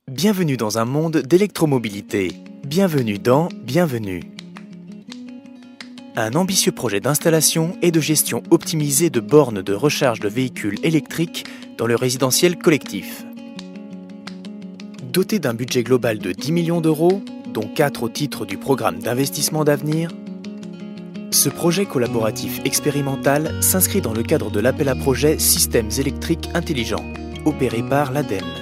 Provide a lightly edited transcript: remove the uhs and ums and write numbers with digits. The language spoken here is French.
Bienvenue dans un monde d'électromobilité. Bienvenue dans Bienvenue. Un ambitieux projet d'installation et de gestion optimisée de bornes de recharge de véhicules électriques dans le résidentiel collectif. Doté d'un budget global de 10 millions d'euros, dont 4 au titre du programme d'investissement d'avenir, ce projet collaboratif expérimental s'inscrit dans le cadre de l'appel à projet Systèmes électriques intelligents, opéré par l'ADEME.